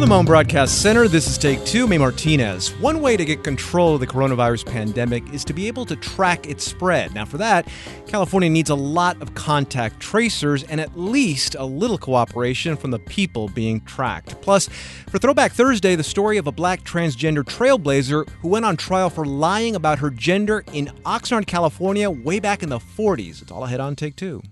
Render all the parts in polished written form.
From the Moan Broadcast Center, this is Take Two. May Martinez. One way to get control of the coronavirus pandemic is to be able to track its spread. Now, for that, California needs a lot of contact tracers and at least a little cooperation from the people being tracked. Plus, for Throwback Thursday, the story of a black transgender trailblazer who went on trial for lying about her gender in Oxnard, California, way back in the 40s. It's all ahead on Take Two.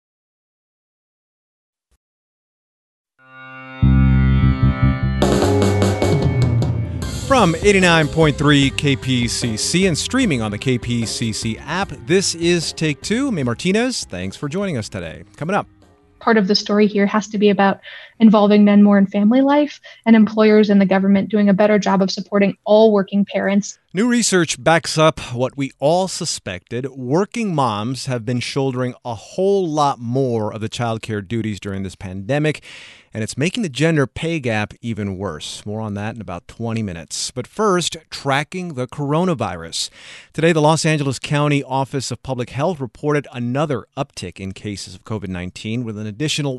From 89.3 KPCC and streaming on the KPCC app, this is Take Two. May Martinez, thanks for joining us today. Coming up. Part of the story here has to be about involving men more in family life and employers and the government doing a better job of supporting all working parents. New research backs up what we all suspected. Working moms have been shouldering a whole lot more of the childcare duties during this pandemic, and it's making the gender pay gap even worse. More on that in about 20 minutes. But first, tracking the coronavirus. Today, the Los Angeles County Office of Public Health reported another uptick in cases of COVID-19 with an additional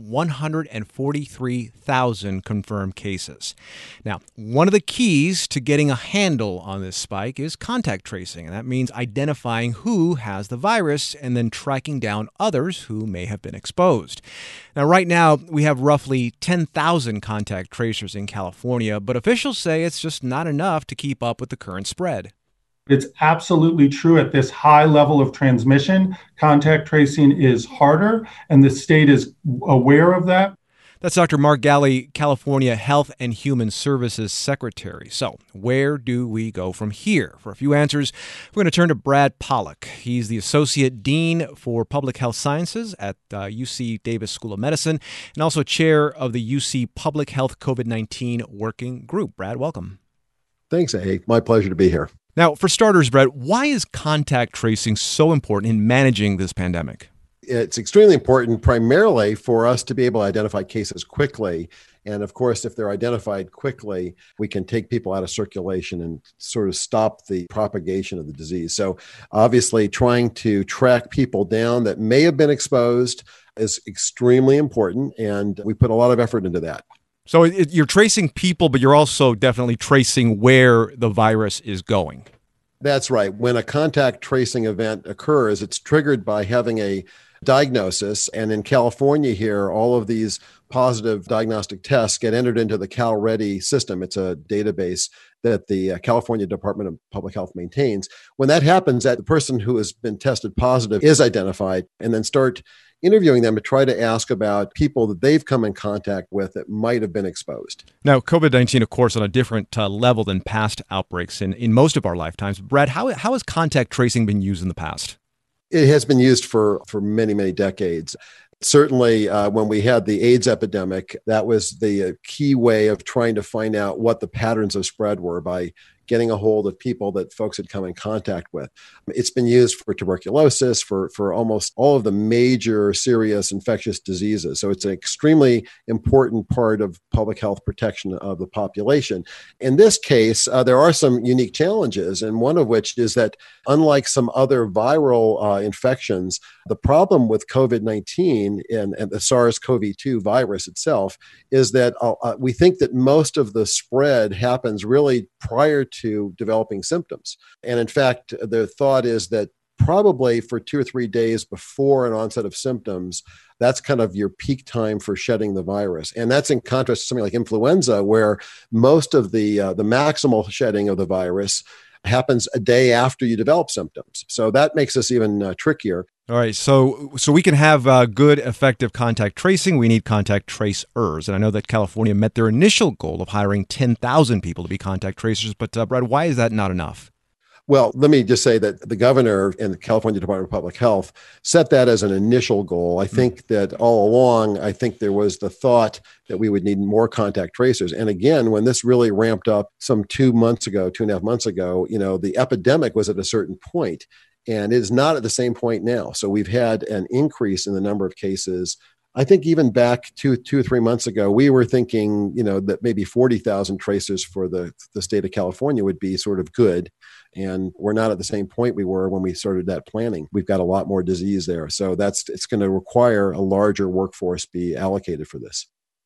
143,000 confirmed cases. Now, one of the keys to getting a handle on this spike is contact tracing, and that means identifying who has the virus and then tracking down others who may have been exposed. Now, right now, we have roughly 10,000 contact tracers in California, but officials say it's just not enough to keep up with the current spread. It's absolutely true at this high level of transmission. Contact tracing is harder, and the state is aware of that. That's Dr. Mark Ghaly, California Health and Human Services Secretary. So where do we go from here? For a few answers, we're going to turn to Brad Pollack. He's the Associate Dean for Public Health Sciences at UC Davis School of Medicine and also chair of the UC Public Health COVID-19 Working Group. Brad, welcome. Thanks, Hank. My pleasure to be here. Now, for starters, Brad, why is contact tracing so important in managing this pandemic? It's extremely important primarily for us to be able to identify cases quickly. And of course, if they're identified quickly, we can take people out of circulation and sort of stop the propagation of the disease. So obviously, trying to track people down that may have been exposed is extremely important. And we put a lot of effort into that. So you're tracing people, but you're also definitely tracing where the virus is going. That's right. When a contact tracing event occurs, it's triggered by having a diagnosis. And in California here, all of these positive diagnostic tests get entered into the CalReady system. It's a database that the California Department of Public Health maintains. When that happens, that the person who has been tested positive is identified, and then start interviewing them to try to ask about people that they've come in contact with that might have been exposed. Now, COVID-19, of course, on a different level than past outbreaks in most of our lifetimes. Brad, how has contact tracing been used in the past? It has been used for many, many decades. Certainly, when we had the AIDS epidemic, that was the key way of trying to find out what the patterns of spread were by getting a hold of people that folks had come in contact with. It's been used for tuberculosis, for almost all of the major serious infectious diseases. So it's an extremely important part of public health protection of the population. In this case, there are some unique challenges, and one of which is that unlike some other viral infections, the problem with COVID-19 and the SARS-CoV-2 virus itself is that we think that most of the spread happens really prior to developing symptoms. And in fact, the thought is that probably for 2 or 3 days before an onset of symptoms, that's kind of your peak time for shedding the virus. And that's in contrast to something like influenza, where most of the maximal shedding of the virus happens a day after you develop symptoms. So that makes us even trickier. All right, so we can have good, effective contact tracing. We need contact tracers. And I know that California met their initial goal of hiring 10,000 people to be contact tracers. But Brad, why is that not enough? Well, let me just say that the governor and the California Department of Public Health set that as an initial goal. I think that all along, I think there was the thought that we would need more contact tracers. And again, when this really ramped up some 2.5 months ago, the epidemic was at a certain point, and it is not at the same point now. So we've had an increase in the number of cases. I think even back two or 3 months ago, we were thinking, that maybe 40,000 tracers for the state of California would be sort of good. And we're not at the same point we were when we started that planning. We've got a lot more disease there. So it's going to require a larger workforce be allocated for this.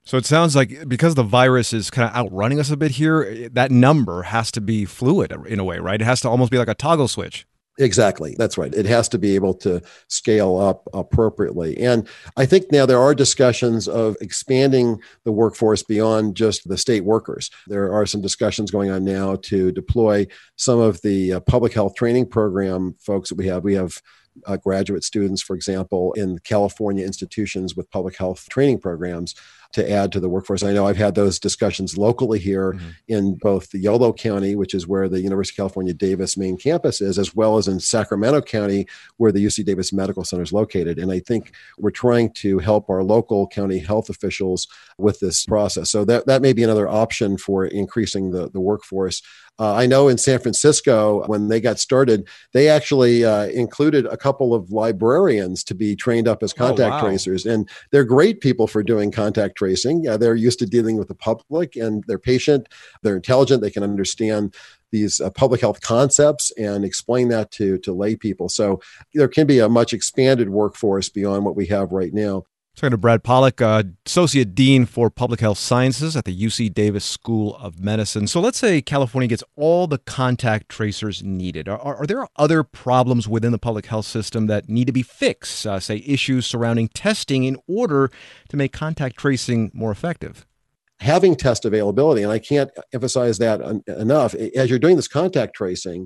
So it sounds like because the virus is kind of outrunning us a bit here, that number has to be fluid in a way, right? It has to almost be like a toggle switch. Exactly. That's right. It has to be able to scale up appropriately. And I think now there are discussions of expanding the workforce beyond just the state workers. There are some discussions going on now to deploy some of the public health training program folks that we have. We have graduate students, for example, in California institutions with public health training programs to add to the workforce. I know I've had those discussions locally here in both the Yolo County, which is where the University of California, Davis main campus is, as well as in Sacramento County, where the UC Davis Medical Center is located. And I think we're trying to help our local county health officials with this process. So that may be another option for increasing the workforce. I know in San Francisco, when they got started, they actually included a couple of librarians to be trained up as contact tracers. And they're great people for doing contact tracing. They're used to dealing with the public, and they're patient, they're intelligent, they can understand these public health concepts and explain that to lay people. So there can be a much expanded workforce beyond what we have right now. Talking to Brad Pollock, Associate Dean for Public Health Sciences at the UC Davis School of Medicine. So let's say California gets all the contact tracers needed. Are there other problems within the public health system that need to be fixed, say issues surrounding testing in order to make contact tracing more effective? Having test availability, and I can't emphasize that enough, as you're doing this contact tracing,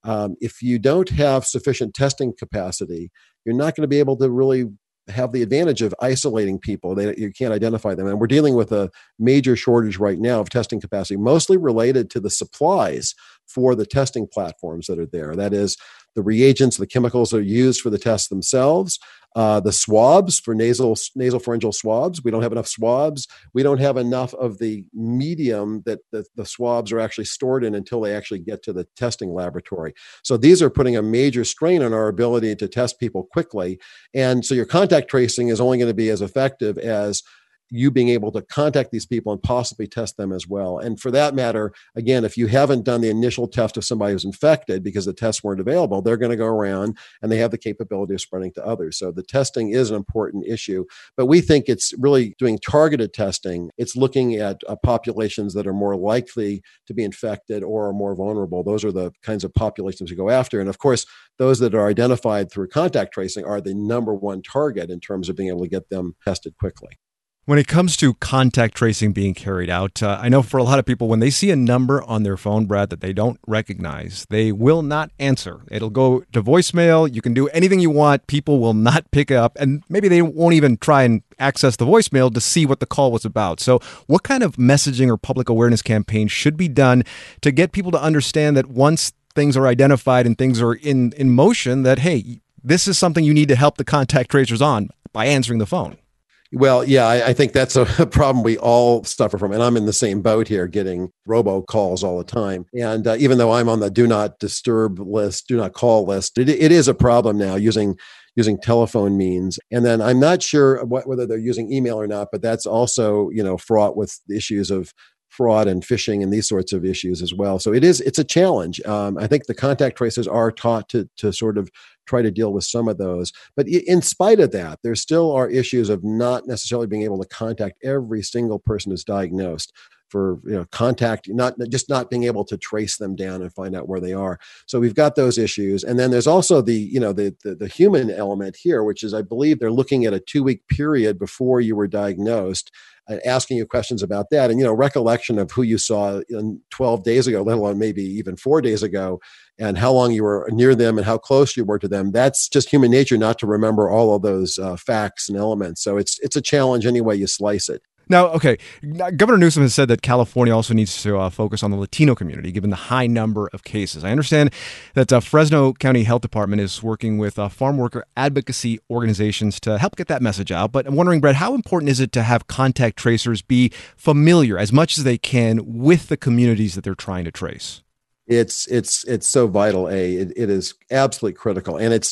if you don't have sufficient testing capacity, you're not going to be able to really have the advantage of isolating people. You can't identify them. And we're dealing with a major shortage right now of testing capacity, mostly related to the supplies for the testing platforms that are there. That is, the reagents, the chemicals that are used for the tests themselves, the swabs for nasopharyngeal swabs. We don't have enough swabs. We don't have enough of the medium that the swabs are actually stored in until they actually get to the testing laboratory. So these are putting a major strain on our ability to test people quickly. And so your contact tracing is only going to be as effective as you being able to contact these people and possibly test them as well. And for that matter, again, if you haven't done the initial test of somebody who's infected because the tests weren't available, they're going to go around and they have the capability of spreading to others. So the testing is an important issue, but we think it's really doing targeted testing. It's looking at populations that are more likely to be infected or are more vulnerable. Those are the kinds of populations we go after. And of course, those that are identified through contact tracing are the number one target in terms of being able to get them tested quickly. When it comes to contact tracing being carried out, I know for a lot of people, when they see a number on their phone, Brad, that they don't recognize, they will not answer. It'll go to voicemail. You can do anything you want. People will not pick up, and maybe they won't even try and access the voicemail to see what the call was about. So what kind of messaging or public awareness campaign should be done to get people to understand that once things are identified and things are in motion, that, hey, this is something you need to help the contact tracers on by answering the phone? Well, yeah, I think that's a problem we all suffer from. And I'm in the same boat here, getting robocalls all the time. And even though I'm on the do not disturb list, do not call list, it is a problem now using telephone means. And then I'm not sure whether they're using email or not, but that's also, fraught with issues of fraud and phishing and these sorts of issues as well. So it's a challenge. I think the contact tracers are taught to sort of try to deal with some of those. But in spite of that, there still are issues of not necessarily being able to contact every single person who's diagnosed for contact, not being able to trace them down and find out where they are. So we've got those issues. And then there's also the human element here, which is, I believe they're looking at a 2-week period before you were diagnosed, asking you questions about that. And, recollection of who you saw 12 days ago, let alone maybe even 4 days ago, and how long you were near them and how close you were to them. That's just human nature not to remember all of those facts and elements. So it's a challenge any way you slice it. Now, okay, Governor Newsom has said that California also needs to focus on the Latino community, given the high number of cases. I understand that Fresno County Health Department is working with farm worker advocacy organizations to help get that message out. But I'm wondering, Brett, how important is it to have contact tracers be familiar as much as they can with the communities that they're trying to trace? It's so vital. It is absolutely critical. And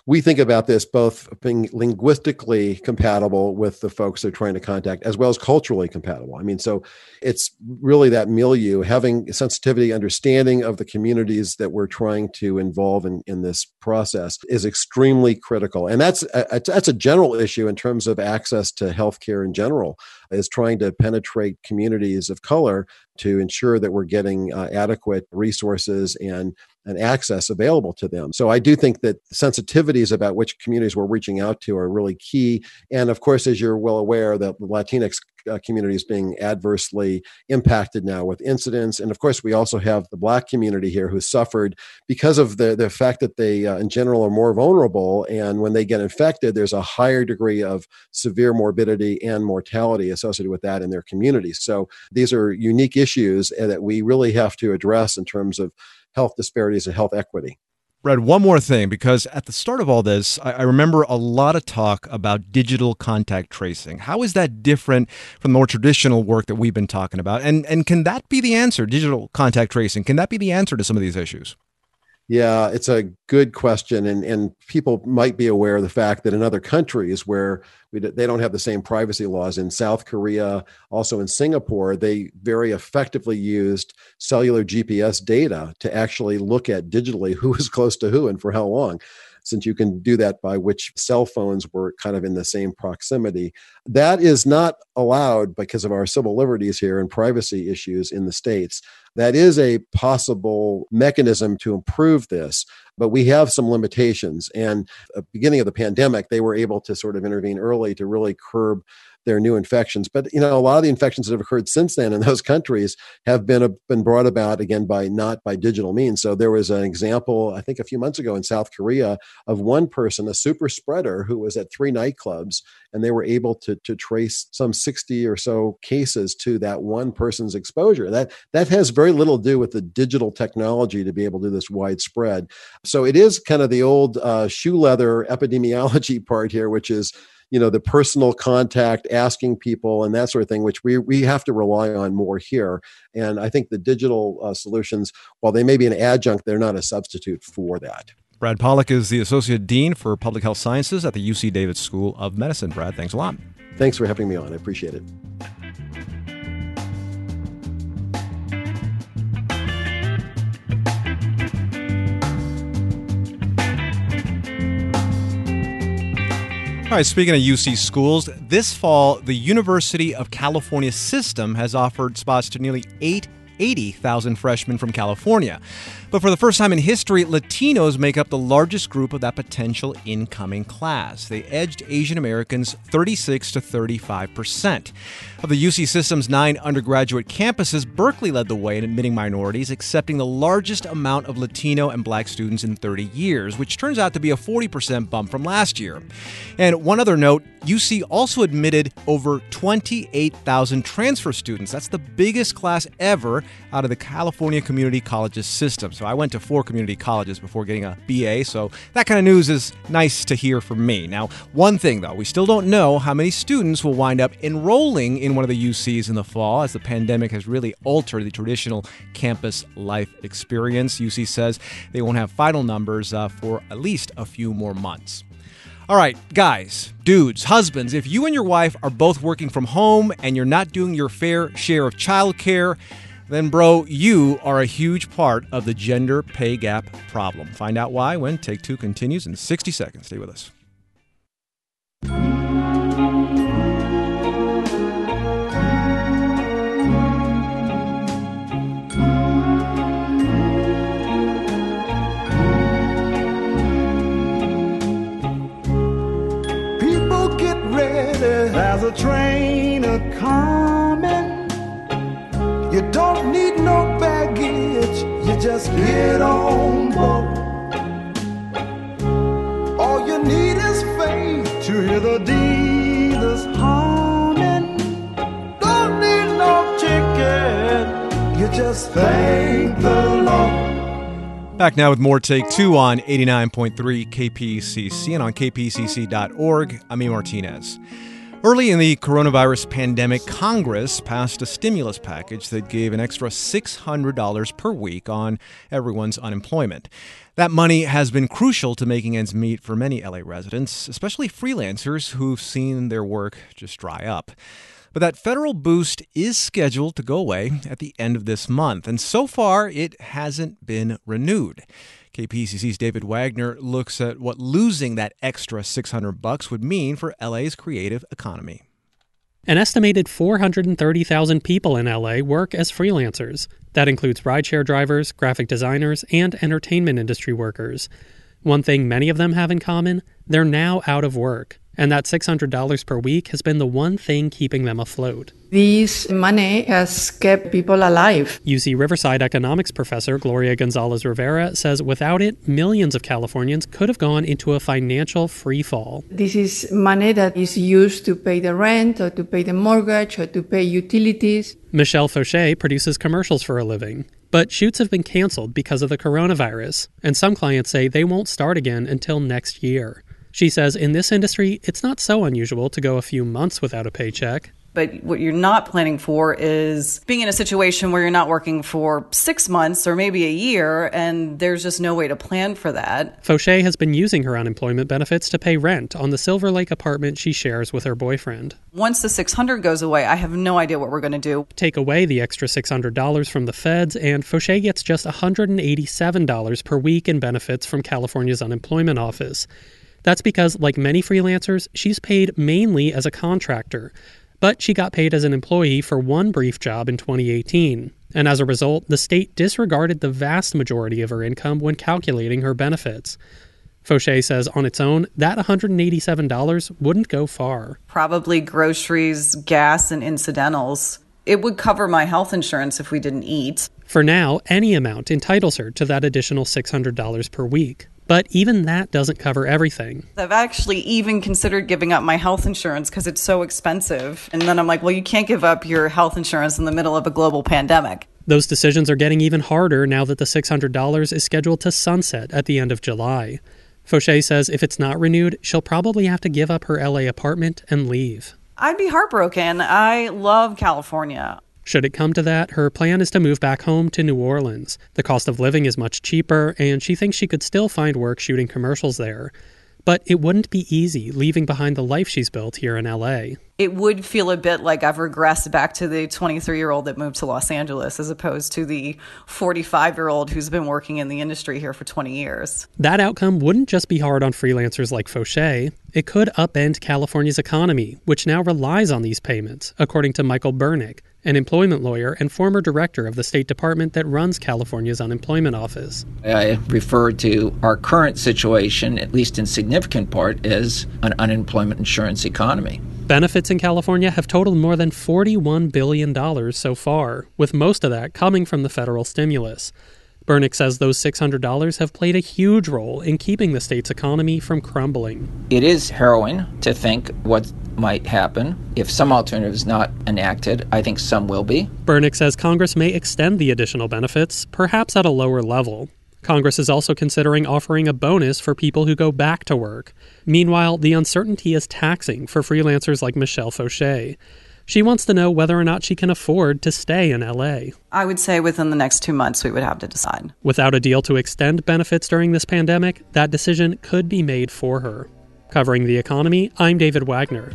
we think about this both being linguistically compatible with the folks they're trying to contact, as well as culturally compatible. I mean, so it's really that milieu, having sensitivity, understanding of the communities that we're trying to involve in this process is extremely critical. And that's a general issue in terms of access to healthcare in general, is trying to penetrate communities of color to ensure that we're getting adequate resources and access available to them. So I do think that sensitivities about which communities we're reaching out to are really key. And of course, as you're well aware, the Latinx community is being adversely impacted now with incidents. And of course, we also have the Black community here who suffered because of the fact that they, in general, are more vulnerable. And when they get infected, there's a higher degree of severe morbidity and mortality associated with that in their communities. So these are unique issues that we really have to address in terms of health disparities and health equity. Brad, one more thing, because at the start of all this, I remember a lot of talk about digital contact tracing. How is that different from the more traditional work that we've been talking about? And can that be the answer, digital contact tracing? Can that be the answer to some of these issues? Yeah, it's a good question. And people might be aware of the fact that in other countries where they don't have the same privacy laws, in South Korea, also in Singapore, they very effectively used cellular GPS data to actually look at digitally who is close to who and for how long, since you can do that by which cell phones were kind of in the same proximity. That is not allowed because of our civil liberties here and privacy issues in the States. That is a possible mechanism to improve this, but we have some limitations. And at the beginning of the pandemic, they were able to sort of intervene early to really curb their new infections. But a lot of the infections that have occurred since then in those countries have been brought about, again, not by digital means. So there was an example, I think a few months ago in South Korea, of one person, a super spreader, who was at 3 nightclubs, and they were able to trace some 60 or so cases to that one person's exposure. That has very little to do with the digital technology to be able to do this widespread. So it is kind of the old shoe leather epidemiology part here, which is the personal contact, asking people and that sort of thing, which we have to rely on more here. And I think the digital solutions, while they may be an adjunct, they're not a substitute for that. Brad Pollock is the Associate Dean for Public Health Sciences at the UC Davis School of Medicine. Brad, thanks a lot. Thanks for having me on. I appreciate it. All right, speaking of UC schools, this fall, the University of California system has offered spots to nearly 80,000 freshmen from California. But for the first time in history, Latinos make up the largest group of that potential incoming class. They edged Asian Americans 36 to 35%. Of the UC system's 9 undergraduate campuses, Berkeley led the way in admitting minorities, accepting the largest amount of Latino and Black students in 30 years, which turns out to be a 40% bump from last year. And one other note, UC also admitted over 28,000 transfer students. That's the biggest class ever out of the California Community Colleges system. So I went to 4 community colleges before getting a BA, so that kind of news is nice to hear from me. Now, one thing though, we still don't know how many students will wind up enrolling in one of the UCs in the fall, as the pandemic has really altered the traditional campus life experience. UC says they won't have final numbers for at least a few more months. All right, guys, dudes, husbands, if you and your wife are both working from home and you're not doing your fair share of childcare, then, bro, you are a huge part of the gender pay gap problem. Find out why when Take Two continues in 60 seconds. Stay with us. People get ready, there's a train a-coming. You don't need no baggage, you just get on board. All you need is faith to hear the dealers humming. Don't need no ticket, you just thank the Lord. Back now with more Take Two on 89.3 KPCC and on kpcc.org. I'm E. Martinez. Early in the coronavirus pandemic, Congress passed a stimulus package that gave an extra $600 per week on everyone's unemployment. That money has been crucial to making ends meet for many LA residents, especially freelancers who've seen their work just dry up. But that federal boost is scheduled to go away at the end of this month, and so far it hasn't been renewed. KPCC's David Wagner looks at what losing that extra $600 would mean for LA's creative economy. An estimated 430,000 people in LA work as freelancers. That includes rideshare drivers, graphic designers, and entertainment industry workers. One thing many of them have in common, they're now out of work. And that $600 per week has been the one thing keeping them afloat. This money has kept people alive. UC Riverside economics professor Gloria Gonzalez Rivera says without it, millions of Californians could have gone into a financial free fall. This is money that is used to pay the rent or to pay the mortgage or to pay utilities. Michelle Fauché produces commercials for a living. But shoots have been canceled because of the coronavirus. And some clients say they won't start again until next year. She says in this industry, it's not so unusual to go a few months without a paycheck. But what you're not planning for is being in a situation where you're not working for 6 months or maybe a year, and there's just no way to plan for that. Fauché has been using her unemployment benefits to pay rent on the Silver Lake apartment she shares with her boyfriend. Once the $600 goes away, I have no idea what we're going to do. Take away the extra $600 from the feds, and Fauché gets just $187 per week in benefits from California's unemployment office. That's because, like many freelancers, she's paid mainly as a contractor. But she got paid as an employee for one brief job in 2018. And as a result, the state disregarded the vast majority of her income when calculating her benefits. Fauché says on its own, that $187 wouldn't go far. Probably groceries, gas, and incidentals. It would cover my health insurance if we didn't eat. For now, any amount entitles her to that additional $600 per week. But even that doesn't cover everything. I've actually even considered giving up my health insurance because it's so expensive. And then I'm like, well, you can't give up your health insurance in the middle of a global pandemic. Those decisions are getting even harder now that the $600 is scheduled to sunset at the end of July. Fauché says if it's not renewed, she'll probably have to give up her LA apartment and leave. I'd be heartbroken. I love California. Should it come to that, her plan is to move back home to New Orleans. The cost of living is much cheaper, and she thinks she could still find work shooting commercials there. But it wouldn't be easy leaving behind the life she's built here in LA. It would feel a bit like I've regressed back to the 23-year-old that moved to Los Angeles as opposed to the 45-year-old who's been working in the industry here for 20 years. That outcome wouldn't just be hard on freelancers like Fauché. It could upend California's economy, which now relies on these payments, according to Michael Bernick, an employment lawyer and former director of the State Department that runs California's unemployment office. I refer to our current situation, at least in significant part, as an unemployment insurance economy. Benefits in California have totaled more than $41 billion so far, with most of that coming from the federal stimulus. Bernick says those $600 have played a huge role in keeping the state's economy from crumbling. It is harrowing to think what might happen if some alternative is not enacted. I think some will be. Bernick says Congress may extend the additional benefits, perhaps at a lower level. Congress is also considering offering a bonus for people who go back to work. Meanwhile, the uncertainty is taxing for freelancers like Michelle Fauché. She wants to know whether or not she can afford to stay in LA. I would say within the next 2 months we would have to decide. Without a deal to extend benefits during this pandemic, that decision could be made for her. Covering the economy, I'm David Wagner.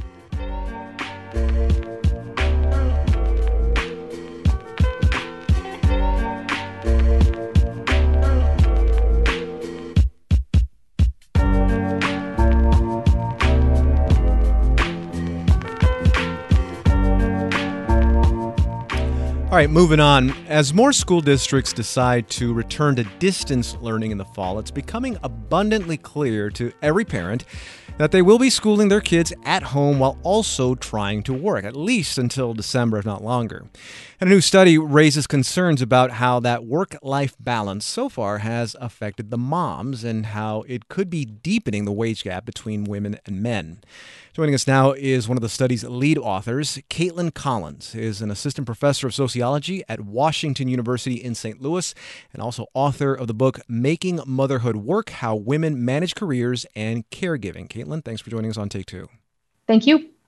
All right, moving on. As more school districts decide to return to distance learning in the fall, it's becoming abundantly clear to every parent that they will be schooling their kids at home while also trying to work, at least until December, if not longer. And a new study raises concerns about how that work-life balance so far has affected the moms and how it could be deepening the wage gap between women and men. Joining us now is one of the study's lead authors. Caitlin Collins is an assistant professor of sociology at Washington University in St. Louis and also author of the book Making Motherhood Work: How Women Manage Careers and Caregiving. Caitlin, thanks for joining us on Take Two. Thank you.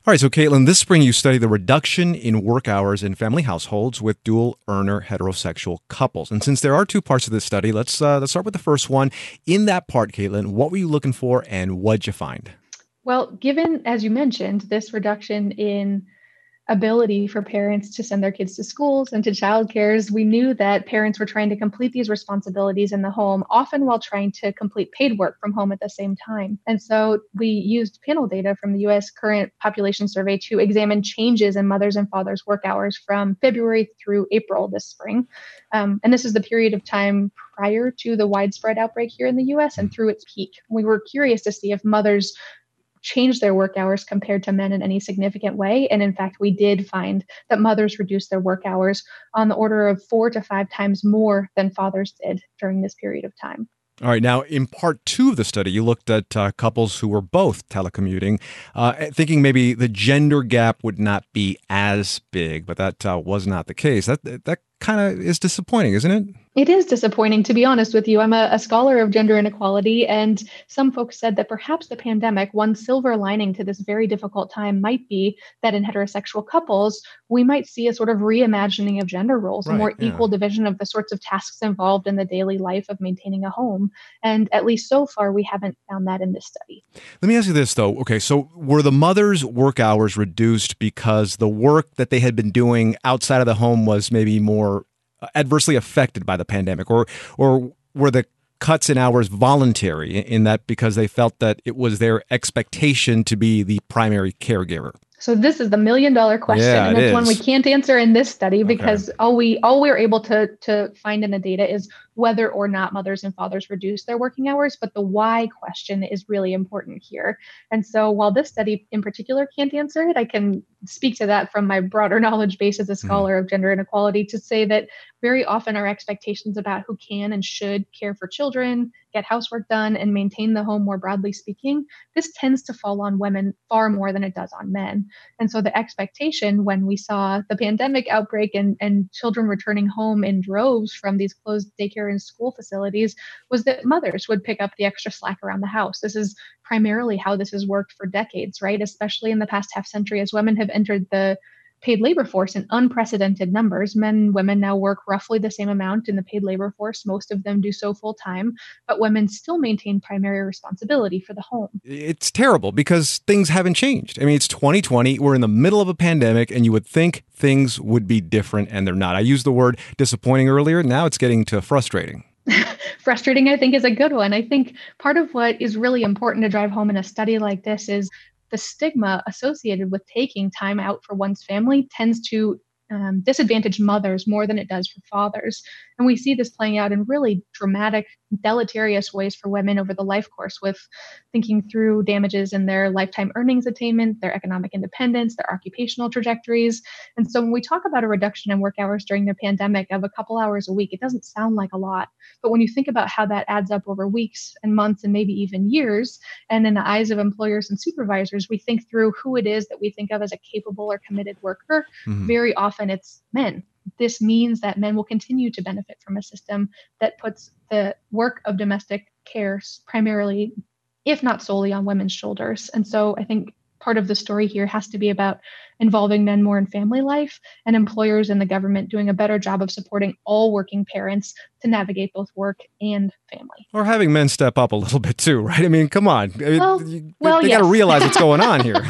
All right, so Caitlin, this spring you studied the reduction in work hours in family households with dual-earner heterosexual couples. And since there are two parts of this study, let's start with the first one. In that part, Caitlin, what were you looking for and what'd you find? Well, given, as you mentioned, this reduction in ability for parents to send their kids to schools and to childcares, we knew that parents were trying to complete these responsibilities in the home, often while trying to complete paid work from home at the same time. And so we used panel data from the U.S. Current Population Survey to examine changes in mothers' and fathers' work hours from February through April this spring. And this is the period of time prior to the widespread outbreak here in the U.S. and through its peak. We were curious to see if mothers change their work hours compared to men in any significant way. And in fact, we did find that mothers reduced their work hours on the order of 4 to 5 times more than fathers did during this period of time. All right. Now, in part 2 of the study, you looked at couples who were both telecommuting, thinking maybe the gender gap would not be as big, but that was not the case. That kind of is disappointing, isn't it? It is disappointing, to be honest with you. I'm a scholar of gender inequality, and some folks said that perhaps the pandemic, one silver lining to this very difficult time, might be that in heterosexual couples, we might see a sort of reimagining of gender roles, a more equal division of the sorts of tasks involved in the daily life of maintaining a home. And at least so far, we haven't found that in this study. Let me ask you this, though. Okay, so were the mothers' work hours reduced because the work that they had been doing outside of the home was maybe more adversely affected by the pandemic, or were the cuts in hours voluntary in that because they felt that it was their expectation to be the primary caregiver? So this is the $1 million question, and it's one we can't answer in this study because all we're able to find in the data is whether or not mothers and fathers reduce their working hours, but the why question is really important here. And so while this study in particular can't answer it, I can speak to that from my broader knowledge base as a scholar of gender inequality to say that very often our expectations about who can and should care for children, get housework done, and maintain the home more broadly speaking, this tends to fall on women far more than it does on men. And so the expectation when we saw the pandemic outbreak and children returning home in droves from these closed daycare and school facilities was that mothers would pick up the extra slack around the house. This is primarily how this has worked for decades, right? Especially in the past half century as women have entered the paid labor force in unprecedented numbers. Men and women now work roughly the same amount in the paid labor force. Most of them do so full time, but women still maintain primary responsibility for the home. It's terrible because things haven't changed. I mean, it's 2020. We're in the middle of a pandemic, and you would think things would be different, and they're not. I used the word disappointing earlier. Now it's getting to frustrating. Frustrating, I think, is a good one. I think part of what is really important to drive home in a study like this is the stigma associated with taking time out for one's family tends to disadvantage mothers more than it does for fathers. And we see this playing out in really dramatic, deleterious ways for women over the life course, with thinking through damages in their lifetime earnings attainment, their economic independence, their occupational trajectories. And so when we talk about a reduction in work hours during the pandemic of a couple hours a week, it doesn't sound like a lot. But when you think about how that adds up over weeks and months and maybe even years, and in the eyes of employers and supervisors, we think through who it is that we think of as a capable or committed worker. Very often it's men. This means that men will continue to benefit from a system that puts the work of domestic care primarily, if not solely, on women's shoulders. And so I think part of the story here has to be about involving men more in family life and employers and the government doing a better job of supporting all working parents to navigate both work and family. Or having men step up a little bit too, right? I mean, come on. They got yes. to realize what's going on here.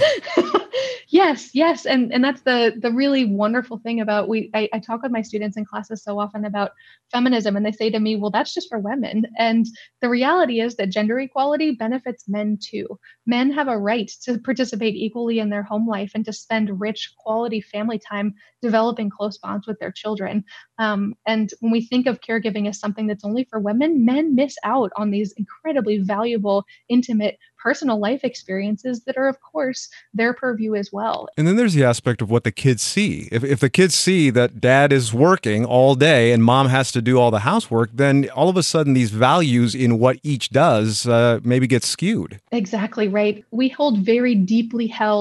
Yes. And that's the really wonderful thing about I talk with my students in classes so often about feminism, and they say to me, well, that's just for women. And the reality is that gender equality benefits men too. Men have a right to participate equally in their home life and to spend rich, quality family time developing close bonds with their children. And when we think of caregiving as something that's only for women, men miss out on these incredibly valuable, intimate, personal life experiences that are, of course, their purview as well. And then there's the aspect of what the kids see. If the kids see that dad is working all day and mom has to do all the housework, then all of a sudden these values in what each does maybe get skewed. Exactly right. We hold very deeply held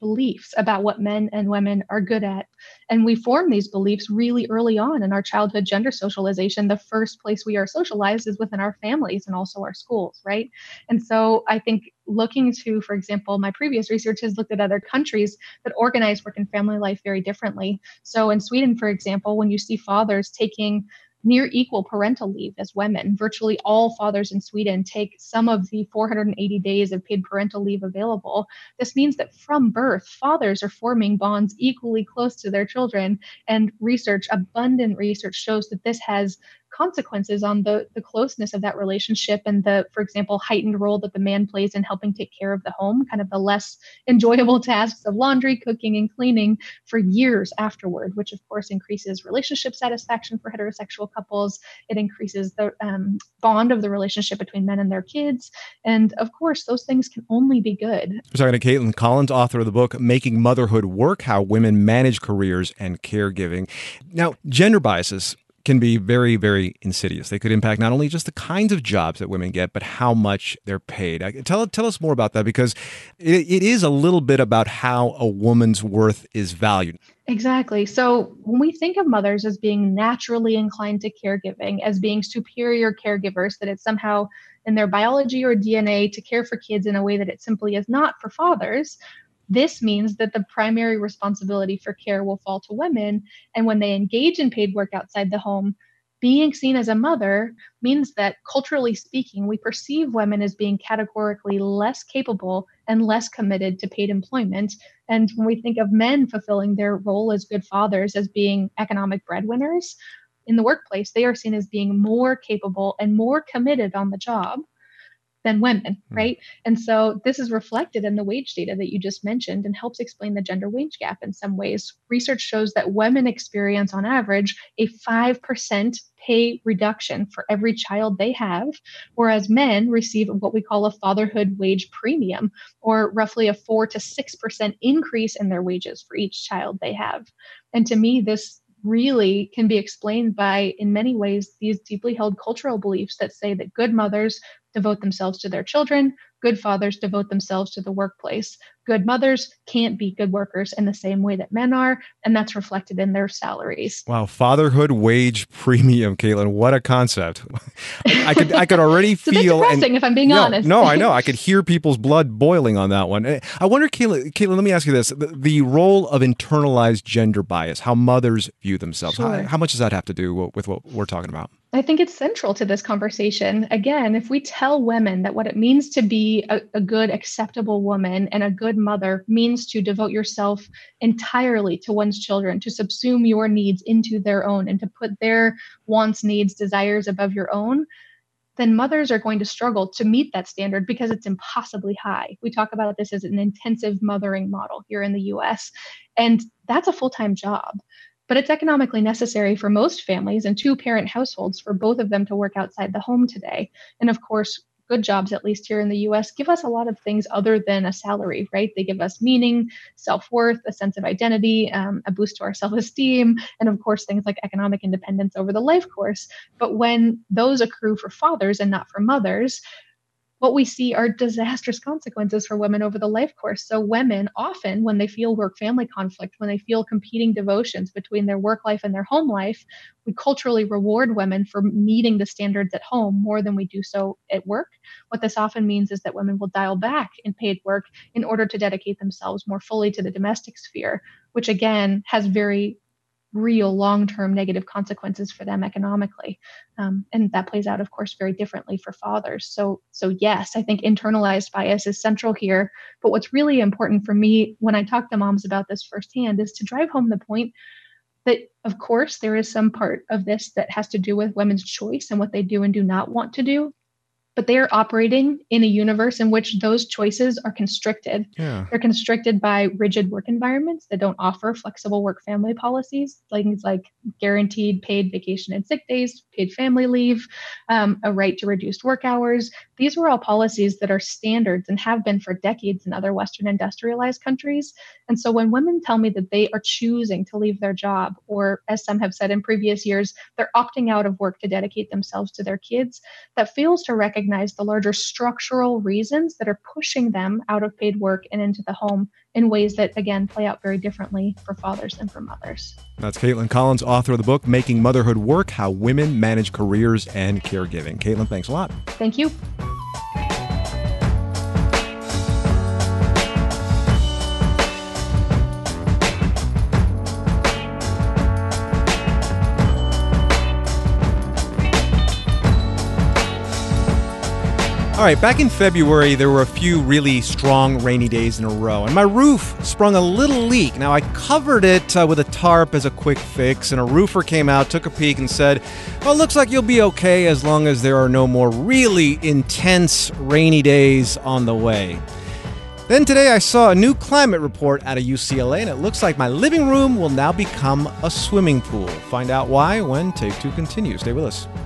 beliefs about what men and women are good at. And we form these beliefs really early on in our childhood gender socialization. The first place we are socialized is within our families and also our schools, right? And so I think looking to, for example, my previous research has looked at other countries that organize work and family life very differently. So in Sweden, for example, when you see fathers taking near equal parental leave as women, virtually all fathers in Sweden take some of the 480 days of paid parental leave available. This means that from birth, fathers are forming bonds equally close to their children. And abundant research shows that this has consequences on the closeness of that relationship and the, for example, heightened role that the man plays in helping take care of the home, kind of the less enjoyable tasks of laundry, cooking, and cleaning for years afterward, which of course increases relationship satisfaction for heterosexual couples. It increases the bond of the relationship between men and their kids. And of course, those things can only be good. We're talking to Caitlin Collins, author of the book, Making Motherhood Work, How Women Manage Careers and Caregiving. Now, gender biases can be very, very insidious. They could impact not only just the kinds of jobs that women get, but how much they're paid. Tell us more about that, because it is a little bit about how a woman's worth is valued. Exactly. So when we think of mothers as being naturally inclined to caregiving, as being superior caregivers, that it's somehow in their biology or DNA to care for kids in a way that it simply is not for fathers, this means that the primary responsibility for care will fall to women. And when they engage in paid work outside the home, being seen as a mother means that, culturally speaking, we perceive women as being categorically less capable and less committed to paid employment. And when we think of men fulfilling their role as good fathers as being economic breadwinners in the workplace, they are seen as being more capable and more committed on the job than women, right? And so this is reflected in the wage data that you just mentioned and helps explain the gender wage gap in some ways. Research shows that women experience on average a 5% pay reduction for every child they have, whereas men receive what we call a fatherhood wage premium, or roughly a 4 to 6% increase in their wages for each child they have. And to me, this really can be explained by, in many ways, these deeply held cultural beliefs that say that good mothers devote themselves to their children, good fathers devote themselves to the workplace. Good mothers can't be good workers in the same way that men are, and that's reflected in their salaries. Wow, fatherhood wage premium, Caitlin, what a concept! I could already it's feel. A bit depressing, if I'm being honest. No, I know. I could hear people's blood boiling on that one. I wonder, Caitlin, let me ask you this: the role of internalized gender bias, how mothers view themselves. Sure. How much does that have to do with what we're talking about? I think it's central to this conversation. Again, if we tell women that what it means to be a good, acceptable woman and a good mother means to devote yourself entirely to one's children, to subsume your needs into their own and to put their wants, needs, desires above your own, then mothers are going to struggle to meet that standard because it's impossibly high. We talk about this as an intensive mothering model here in the US, and that's a full-time job. But it's economically necessary for most families and two-parent households for both of them to work outside the home today. And of course, good jobs, at least here in the US, give us a lot of things other than a salary, right? They give us meaning, self-worth, a sense of identity, a boost to our self-esteem, and of course, things like economic independence over the life course. But when those accrue for fathers and not for mothers, what we see are disastrous consequences for women over the life course. So women often, when they feel work-family conflict, when they feel competing devotions between their work life and their home life, we culturally reward women for meeting the standards at home more than we do so at work. What this often means is that women will dial back in paid work in order to dedicate themselves more fully to the domestic sphere, which again has very real long-term negative consequences for them economically. And that plays out, of course, very differently for fathers. So yes, I think internalized bias is central here. But what's really important for me when I talk to moms about this firsthand is to drive home the point that, of course, there is some part of this that has to do with women's choice and what they do and do not want to do. But they are operating in a universe in which those choices are constricted. Yeah. They're constricted by rigid work environments that don't offer flexible work-family policies, things like guaranteed paid vacation and sick days, paid family leave, a right to reduced work hours. These were all policies that are standards and have been for decades in other Western industrialized countries. And so when women tell me that they are choosing to leave their job, or as some have said in previous years, they're opting out of work to dedicate themselves to their kids, that fails to recognize recognize the larger structural reasons that are pushing them out of paid work and into the home in ways that, again, play out very differently for fathers and for mothers. That's Caitlin Collins, author of the book, Making Motherhood Work, How Women Manage Careers and Caregiving. Caitlin, thanks a lot. Thank you. All right, back in February, there were a few really strong rainy days in a row, and my roof sprung a little leak. Now, I covered it with a tarp as a quick fix, and a roofer came out, took a peek, and said, well, it looks like you'll be okay as long as there are no more really intense rainy days on the way. Then today, I saw a new climate report out of UCLA, and it looks like my living room will now become a swimming pool. Find out why when Take Two continues. Stay with us.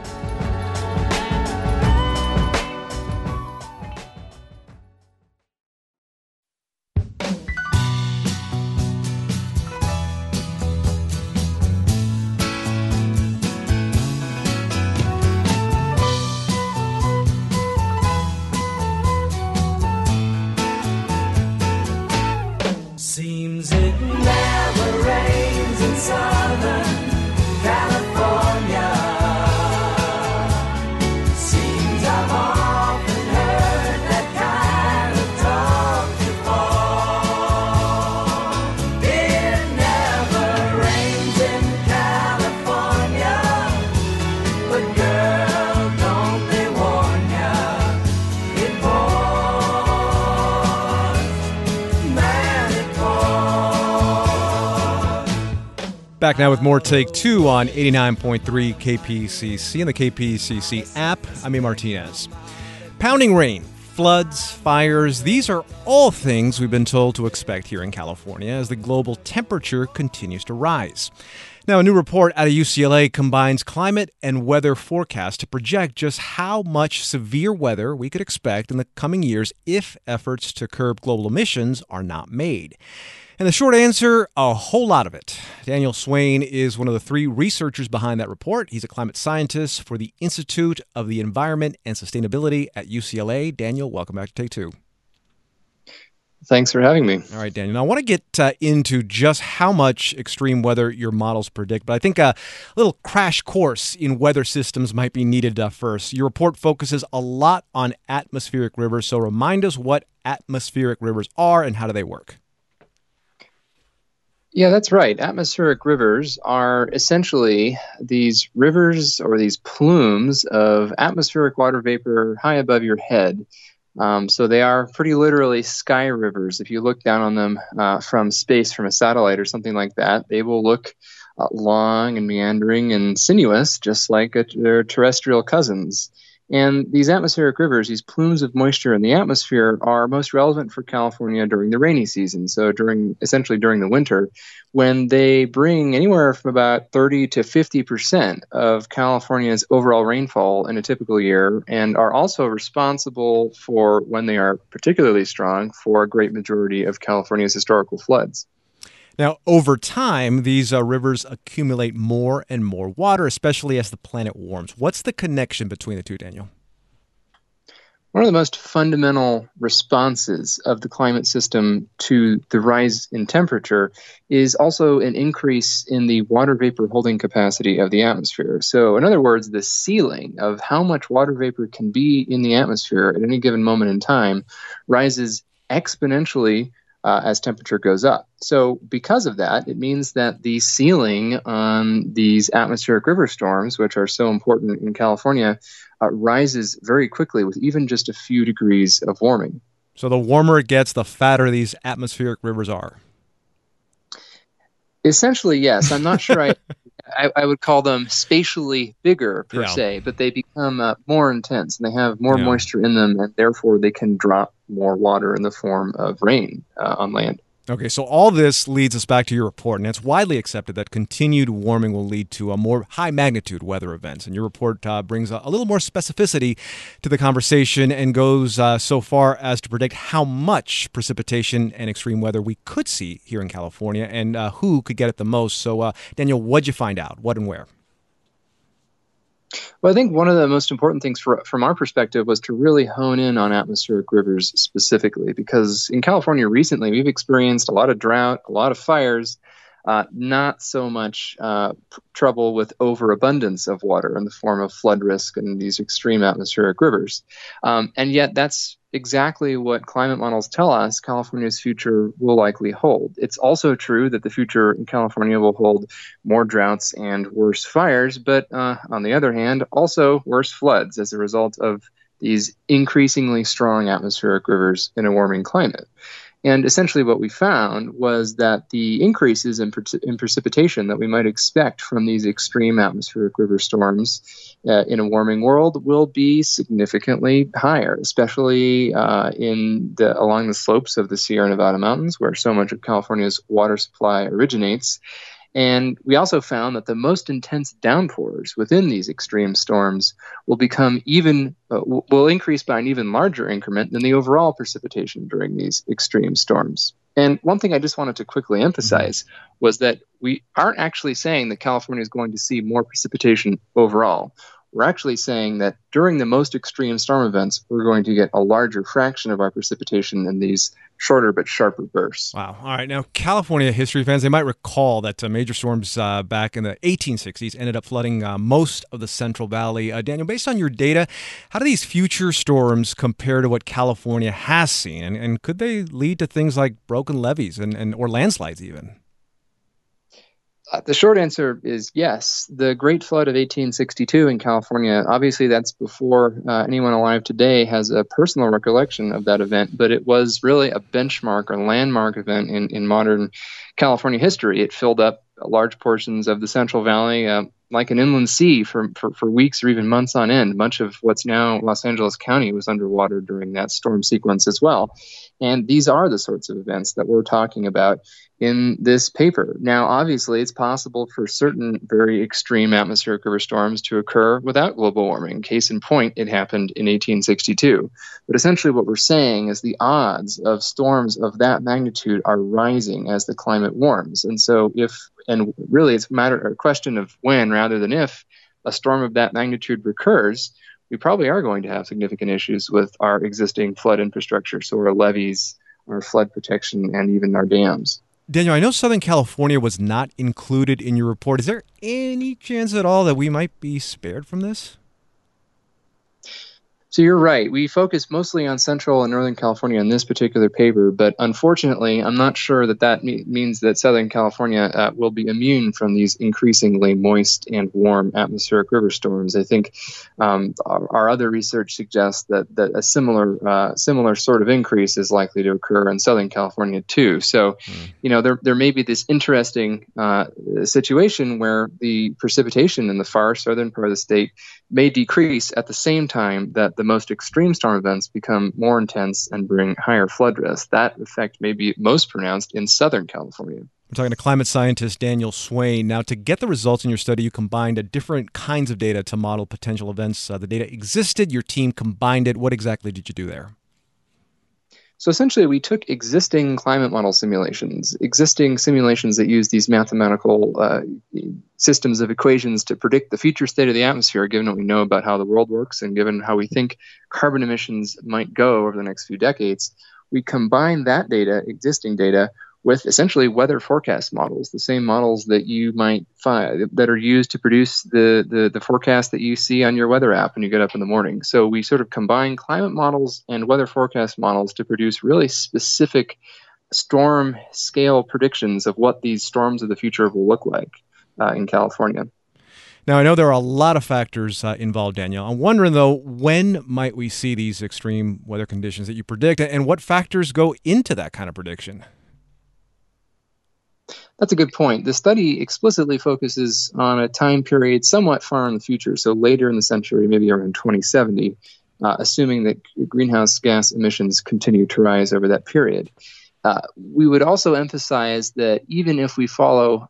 Seems it never rains in Southern California. Seems I've often heard that kind of talk before. It never rains in California, but girl, don't they warn ya, it pours, man, it Back now with more Take Two on 89.3 KPCC and the KPCC app. I'm A. Martinez. Pounding rain, floods, fires, these are all things we've been told to expect here in California as the global temperature continues to rise. Now, a new report out of UCLA combines climate and weather forecasts to project just how much severe weather we could expect in the coming years if efforts to curb global emissions are not made. And the short answer, a whole lot of it. Daniel Swain is one of the three researchers behind that report. He's a climate scientist for the Institute of the Environment and Sustainability at UCLA. Daniel, welcome back to Take Two. Thanks for having me. All right, Daniel. Now, I want to get into just how much extreme weather your models predict, but I think a little crash course in weather systems might be needed first. Your report focuses a lot on atmospheric rivers, so remind us what atmospheric rivers are and how do they work? Yeah, that's right. Atmospheric rivers are essentially these rivers or these plumes of atmospheric water vapor high above your head. So they are pretty literally sky rivers. If you look down on them from space, from a satellite or something like that, they will look long and meandering and sinuous, just like their terrestrial cousins. And these atmospheric rivers, these plumes of moisture in the atmosphere, are most relevant for California during the rainy season. So essentially during the winter, when they bring anywhere from about 30 to 50% of California's overall rainfall in a typical year, and are also responsible for, when they are particularly strong, for a great majority of California's historical floods. Now, over time, these rivers accumulate more and more water, especially as the planet warms. What's the connection between the two, Daniel? One of the most fundamental responses of the climate system to the rise in temperature is also an increase in the water vapor holding capacity of the atmosphere. So, in other words, the ceiling of how much water vapor can be in the atmosphere at any given moment in time rises exponentially as temperature goes up. So because of that, it means that the ceiling on these atmospheric river storms, which are so important in California, rises very quickly with even just a few degrees of warming. So the warmer it gets, the fatter these atmospheric rivers are. Essentially, yes. I'm not sure I would call them spatially bigger per se, but they become more intense and they have more moisture in them, and therefore they can drop more water in the form of rain on land. Okay, so all this leads us back to your report, and it's widely accepted that continued warming will lead to a more high-magnitude weather events. And your report brings a little more specificity to the conversation and goes so far as to predict how much precipitation and extreme weather we could see here in California and who could get it the most. So, Daniel, what'd you find out? What and where? Well, I think one of the most important things from our perspective was to really hone in on atmospheric rivers specifically, because in California recently, we've experienced a lot of drought, a lot of fires, not so much trouble with overabundance of water in the form of flood risk and these extreme atmospheric rivers. And yet that's exactly what climate models tell us California's future will likely hold. It's also true that the future in California will hold more droughts and worse fires, but on the other hand, also worse floods as a result of these increasingly strong atmospheric rivers in a warming climate. And essentially what we found was that the increases in precipitation that we might expect from these extreme atmospheric river storms in a warming world will be significantly higher, especially along the slopes of the Sierra Nevada mountains, where so much of California's water supply originates. And we also found that the most intense downpours within these extreme storms will increase by an even larger increment than the overall precipitation during these extreme storms. And one thing I just wanted to quickly emphasize was that we aren't actually saying that California is going to see more precipitation overall. We're actually saying that during the most extreme storm events, we're going to get a larger fraction of our precipitation in these shorter but sharper bursts. Wow. All right. Now, California history fans, they might recall that major storms back in the 1860s ended up flooding most of the Central Valley. Daniel, based on your data, how do these future storms compare to what California has seen? And could they lead to things like broken levees or landslides even? The short answer is yes. The Great Flood of 1862 in California, obviously that's before anyone alive today has a personal recollection of that event, but it was really a benchmark or landmark event in modern California history. It filled up large portions of the Central Valley like an inland sea for weeks or even months on end. Much of what's now Los Angeles County was underwater during that storm sequence as well. And these are the sorts of events that we're talking about in this paper. Now, obviously, it's possible for certain very extreme atmospheric river storms to occur without global warming. Case in point, it happened in 1862. But essentially what we're saying is the odds of storms of that magnitude are rising as the climate warms. And so really it's a question of when rather than if a storm of that magnitude recurs, we probably are going to have significant issues with our existing flood infrastructure, so our levees, our flood protection, and even our dams. Daniel, I know Southern California was not included in your report. Is there any chance at all that we might be spared from this? So you're right. We focus mostly on Central and Northern California in this particular paper, but unfortunately, I'm not sure that means that Southern California will be immune from these increasingly moist and warm atmospheric river storms. I think our other research suggests that a similar sort of increase is likely to occur in Southern California too. So, there may be this interesting situation where the precipitation in the far southern part of the state may decrease at the same time that the most extreme storm events become more intense and bring higher flood risk. That effect may be most pronounced in Southern California. We're talking to climate scientist Daniel Swain. Now, to get the results in your study, you combined different kinds of data to model potential events. The data existed, your team combined it. What exactly did you do there? So essentially, we took existing climate model simulations, that use these mathematical systems of equations to predict the future state of the atmosphere, given what we know about how the world works and given how we think carbon emissions might go over the next few decades. We combined that data, existing data, with essentially weather forecast models, the same models that you might find that are used to produce the forecast that you see on your weather app when you get up in the morning. So we sort of combine climate models and weather forecast models to produce really specific storm scale predictions of what these storms of the future will look like in California. Now, I know there are a lot of factors involved, Daniel. I'm wondering, though, when might we see these extreme weather conditions that you predict, and what factors go into that kind of prediction? That's a good point. The study explicitly focuses on a time period somewhat far in the future, so later in the century, maybe around 2070, assuming that greenhouse gas emissions continue to rise over that period. We would also emphasize that even if we follow,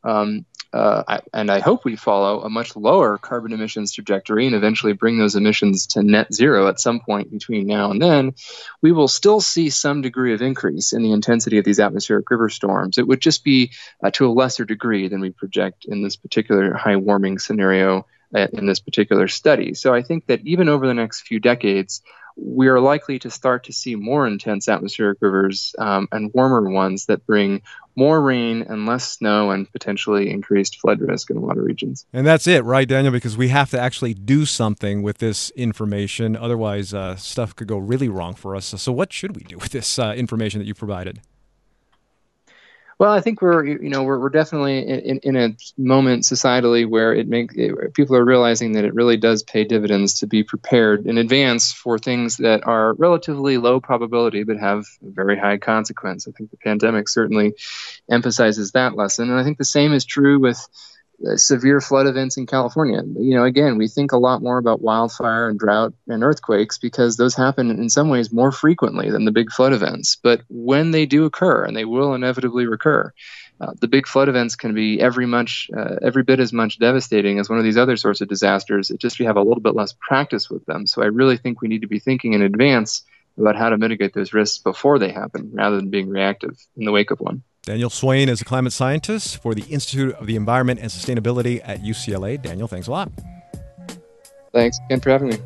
and I hope we follow, a much lower carbon emissions trajectory and eventually bring those emissions to net zero at some point between now and then, we will still see some degree of increase in the intensity of these atmospheric river storms. It would just be to a lesser degree than we project in this particular high warming scenario in this particular study. So I think that even over the next few decades, we are likely to start to see more intense atmospheric rivers and warmer ones that bring more rain and less snow and potentially increased flood risk in a lot of regions. And that's it, right, Daniel? Because we have to actually do something with this information. Otherwise, stuff could go really wrong for us. So what should we do with this information that you provided? Well, I think we're definitely in a moment societally where people are realizing that it really does pay dividends to be prepared in advance for things that are relatively low probability but have very high consequence. I think the pandemic certainly emphasizes that lesson, and I think the same is true with severe flood events in California. Again, we think a lot more about wildfire and drought and earthquakes because those happen in some ways more frequently than the big flood events. But when they do occur, and they will inevitably recur, the big flood events can be every bit as much devastating as one of these other sorts of disasters. It just we have a little bit less practice with them. So I really think we need to be thinking in advance about how to mitigate those risks before they happen rather than being reactive in the wake of one. Daniel Swain is a climate scientist for the Institute of the Environment and Sustainability at UCLA. Daniel, thanks a lot. Thanks again for having me.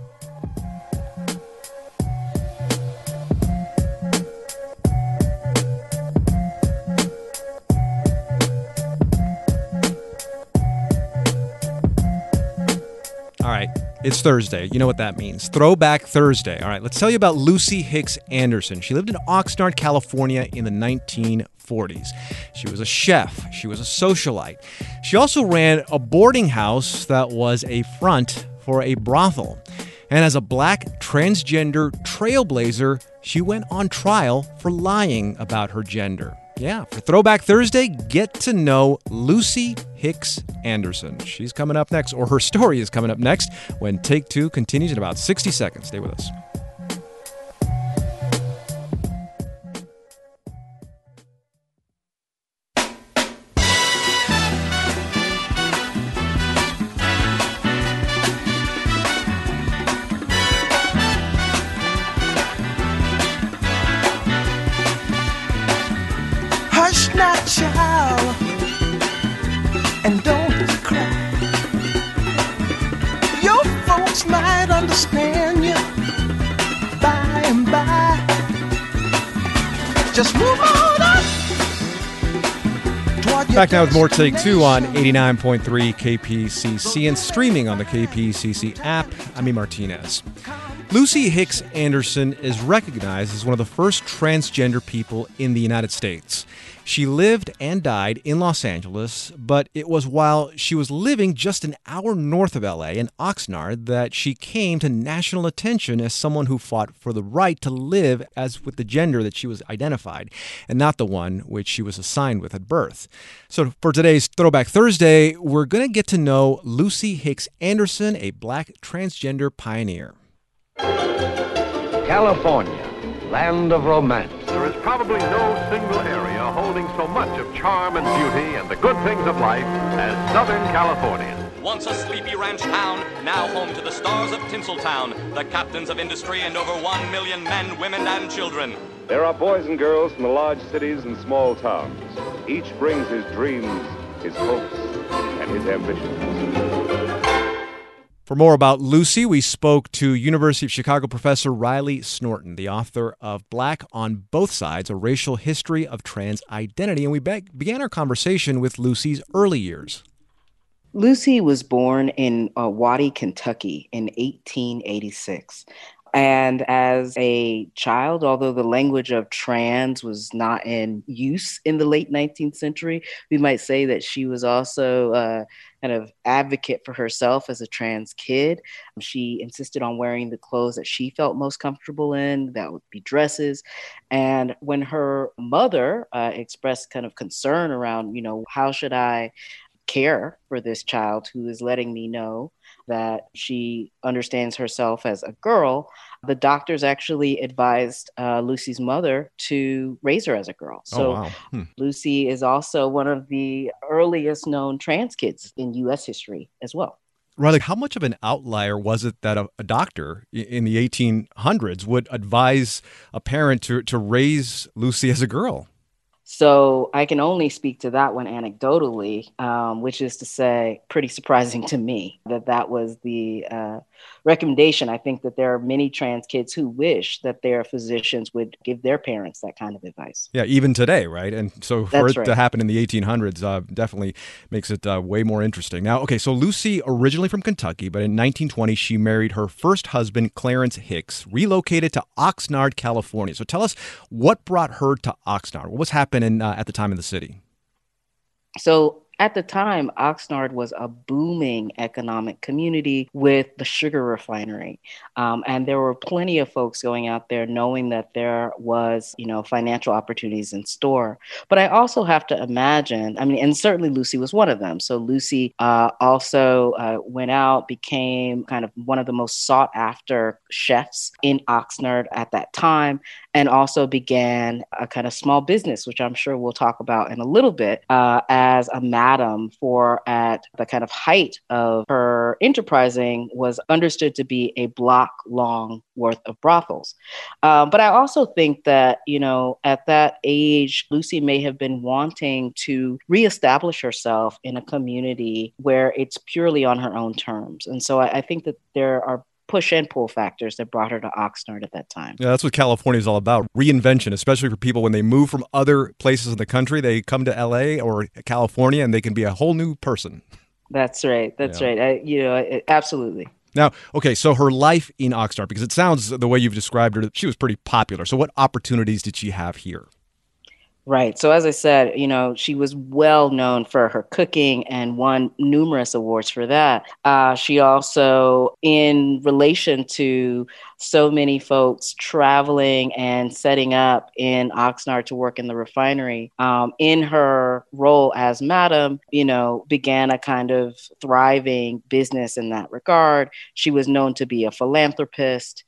All right, it's Thursday. You know what that means. Throwback Thursday. All right, let's tell you about Lucy Hicks Anderson. She lived in Oxnard, California in the 1940s. She was a chef. She was a socialite. She also ran a boarding house that was a front for a brothel. And as a black transgender trailblazer, she went on trial for lying about her gender. Yeah, for Throwback Thursday, get to know Lucy Hicks Anderson. She's coming up next, or her story is coming up next, when Take Two continues in about 60 seconds. Stay with us. Hush now, child, and don't cry. Your folks might understand you by and by. Just move on up. Back now with more Take Two on 89.3 KPCC and streaming on the KPCC app. I'm E. Martinez. Lucy Hicks Anderson is recognized as one of the first transgender people in the United States. She lived and died in Los Angeles, but it was while she was living just an hour north of LA in Oxnard that she came to national attention as someone who fought for the right to live as with the gender that she was identified, and not the one which she was assigned with at birth. So for today's Throwback Thursday, we're going to get to know Lucy Hicks Anderson, a black transgender pioneer. California, land of romance. There is probably no single area holding so much of charm and beauty and the good things of life as Southern California. Once a sleepy ranch town, now home to the stars of Tinseltown, the captains of industry and over 1 million men, women, and children. There are boys and girls from the large cities and small towns. Each brings his dreams, his hopes, and his ambitions. For more about Lucy, we spoke to University of Chicago professor Riley Snorton, the author of Black on Both Sides, A Racial History of Trans Identity. And we began our conversation with Lucy's early years. Lucy was born in Waddy, Kentucky in 1886. And as a child, although the language of trans was not in use in the late 19th century, we might say that she was also kind of advocate for herself as a trans kid. She insisted on wearing the clothes that she felt most comfortable in, that would be dresses. And when her mother expressed kind of concern around, how should I care for this child who is letting me know that she understands herself as a girl, the doctors actually advised Lucy's mother to raise her as a girl. So Lucy is also one of the earliest known trans kids in U.S. history as well. Riley, how much of an outlier was it that a doctor in the 1800s would advise a parent to raise Lucy as a girl? So I can only speak to that one anecdotally, which is to say, pretty surprising to me that was the recommendation. I think that there are many trans kids who wish that their physicians would give their parents that kind of advice. Yeah, even today, right? And so for That's it to happen in the 1800s definitely makes it way more interesting. Now, okay, so Lucy originally from Kentucky, but in 1920 she married her first husband, Clarence Hicks, relocated to Oxnard, California. So tell us what brought her to Oxnard. What was happening at the time in the city? So at the time, Oxnard was a booming economic community with the sugar refinery. And there were plenty of folks going out there knowing that there was, financial opportunities in store. But I also have to imagine, and certainly Lucy was one of them. So Lucy also went out, became kind of one of the most sought after chefs in Oxnard at that time, and also began a kind of small business, which I'm sure we'll talk about in a little bit, as a madam at the kind of height of her enterprising was understood to be a block long worth of brothels. But I also think that, at that age, Lucy may have been wanting to reestablish herself in a community where it's purely on her own terms. And so I think that there are push and pull factors that brought her to Oxnard at that time. Yeah, that's what California is all about. Reinvention, especially for people when they move from other places in the country, they come to LA or California and they can be a whole new person. That's right. Right. Absolutely. Now, okay, so her life in Oxnard, because it sounds the way you've described her, she was pretty popular. So what opportunities did she have here? Right. So as I said, she was well known for her cooking and won numerous awards for that. She also, in relation to so many folks traveling and setting up in Oxnard to work in the refinery, in her role as madam, began a kind of thriving business in that regard. She was known to be a philanthropist.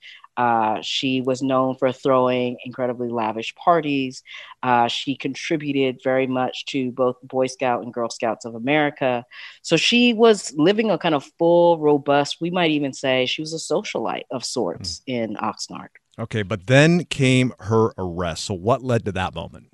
She was known for throwing incredibly lavish parties. She contributed very much to both Boy Scout and Girl Scouts of America. So she was living a kind of full, robust, we might even say she was a socialite of sorts in Oxnard. Okay, but then came her arrest. So what led to that moment?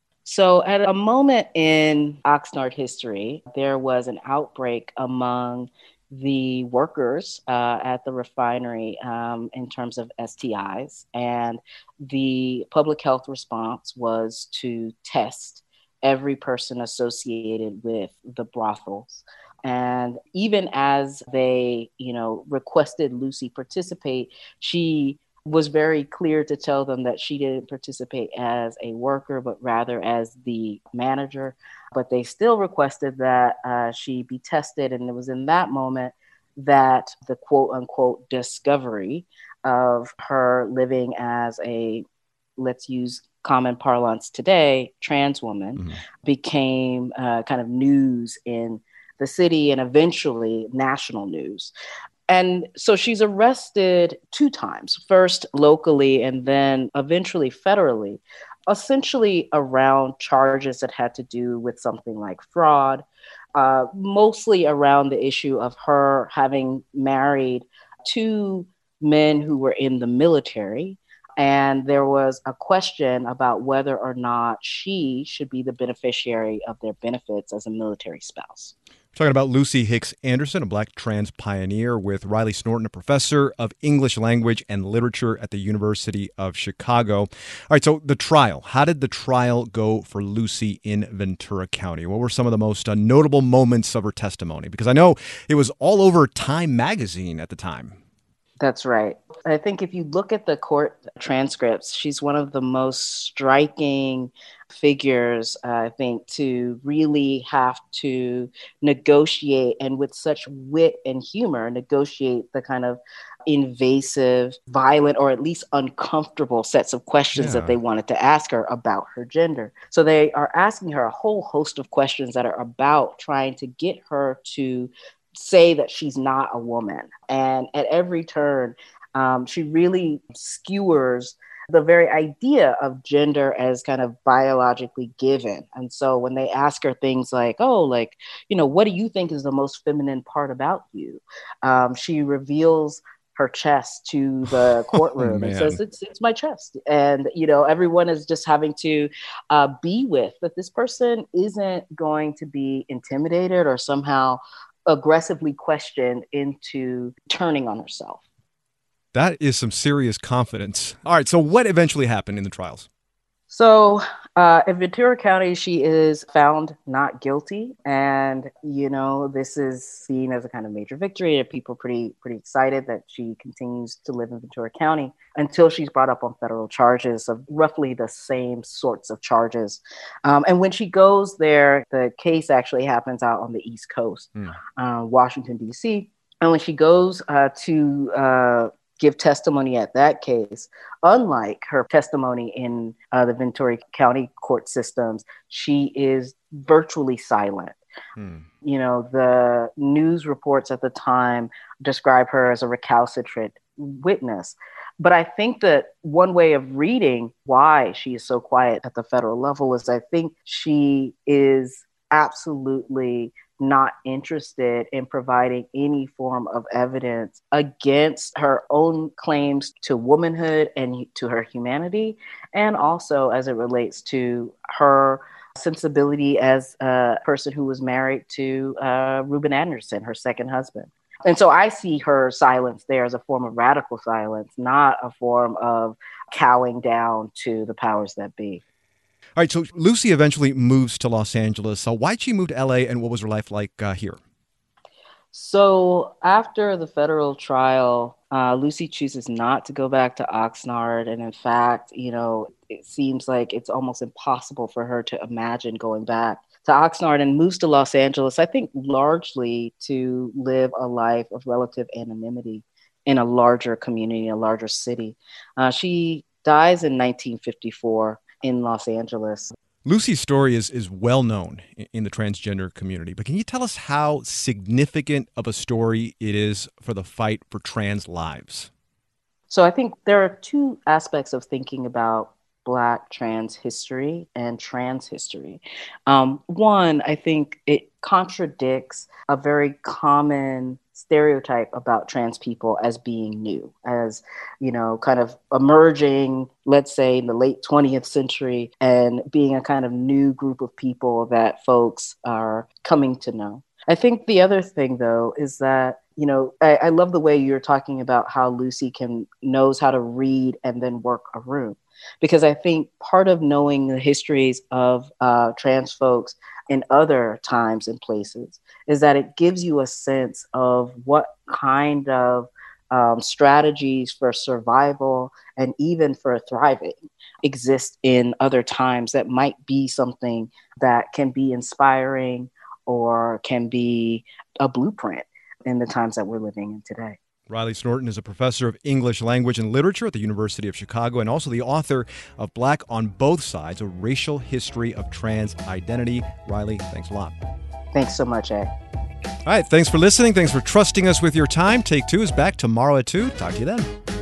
So at a moment in Oxnard history, there was an outbreak among the workers at the refinery in terms of STIs. And the public health response was to test every person associated with the brothels. And even as they, requested Lucy participate, she was very clear to tell them that she didn't participate as a worker, but rather as the manager. But they still requested that she be tested. And it was in that moment that the quote unquote discovery of her living as a, let's use common parlance today, trans woman, became kind of news in the city and eventually national news. And so she's arrested 2 times, first locally and then eventually federally, essentially around charges that had to do with something like fraud, mostly around the issue of her having married 2 men who were in the military. And there was a question about whether or not she should be the beneficiary of their benefits as a military spouse. We're talking about Lucy Hicks Anderson, a Black trans pioneer, with Riley Snorton, a professor of English language and literature at the University of Chicago. All right, so the trial. How did the trial go for Lucy in Ventura County? What were some of the most notable moments of her testimony? Because I know it was all over Time magazine at the time. That's right. I think if you look at the court transcripts, she's one of the most striking figures, I think, to really have to negotiate and with such wit and humor, negotiate the kind of invasive, violent, or at least uncomfortable sets of questions that they wanted to ask her about her gender. So they are asking her a whole host of questions that are about trying to get her to say that she's not a woman. And at every turn, she really skewers the very idea of gender as kind of biologically given. And so when they ask her things like, what do you think is the most feminine part about you? She reveals her chest to the courtroom and says, it's my chest. And, everyone is just having to be with that this person isn't going to be intimidated or somehow aggressively questioned into turning on herself. That is some serious confidence. All right, so what eventually happened in the trials? So in Ventura County, she is found not guilty. And, this is seen as a kind of major victory. And people are pretty excited that she continues to live in Ventura County until she's brought up on federal charges of roughly the same sorts of charges. And when she goes there, the case actually happens out on the East Coast, Washington, D.C. And when she goes to give testimony at that case, unlike her testimony in the Ventura County court systems, she is virtually silent. The news reports at the time describe her as a recalcitrant witness. But I think that one way of reading why she is so quiet at the federal level is I think she is absolutely not interested in providing any form of evidence against her own claims to womanhood and to her humanity, and also as it relates to her sensibility as a person who was married to Reuben Anderson, her second husband. And so I see her silence there as a form of radical silence, not a form of cowing down to the powers that be. All right, so Lucy eventually moves to Los Angeles. So why'd she move to LA, and what was her life like here? So after the federal trial, Lucy chooses not to go back to Oxnard. And in fact, it seems like it's almost impossible for her to imagine going back to Oxnard, and moves to Los Angeles, I think largely to live a life of relative anonymity in a larger community, a larger city. She dies in 1954. In Los Angeles. Lucy's story is well known in the transgender community, but can you tell us how significant of a story it is for the fight for trans lives? So I think there are two aspects of thinking about Black trans history and trans history. One, I think it contradicts a very common stereotype about trans people as being new, as, kind of emerging, let's say in the late 20th century, and being a kind of new group of people that folks are coming to know. I think the other thing, though, is that, I love the way you're talking about how Lucy knows how to read and then work a room. Because I think part of knowing the histories of trans folks in other times and places is that it gives you a sense of what kind of strategies for survival and even for thriving exist in other times that might be something that can be inspiring or can be a blueprint in the times that we're living in today. Riley Snorton is a professor of English language and literature at the University of Chicago and also the author of Black on Both Sides, a racial history of trans identity. Riley, thanks a lot. Thanks so much, Ed. All right, thanks for listening. Thanks for trusting us with your time. Take Two is back tomorrow at 2. Talk to you then.